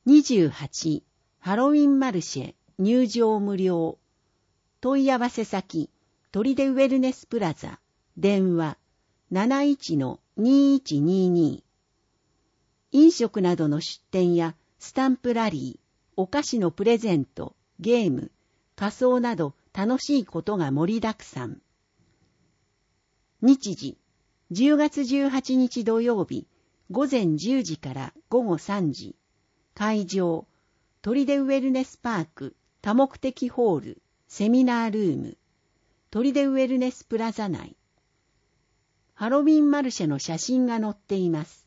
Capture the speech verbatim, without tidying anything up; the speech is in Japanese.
にじゅうはち、ハロウィンマルシェ、入場無料。問い合わせ先、砦ウェルネスプラザ、電話、なないちのにいちにに。飲食などの出店やスタンプラリー、お菓子のプレゼント、ゲーム、仮装など楽しいことが盛りだくさん。日時、じゅうがつじゅうはちにち土曜日、午前じゅうじから午後さんじ。会場、砦ウェルネスパーク、多目的ホール、セミナールーム、砦ウェルネスプラザ内。ハロウィンマルシェの写真が載っています。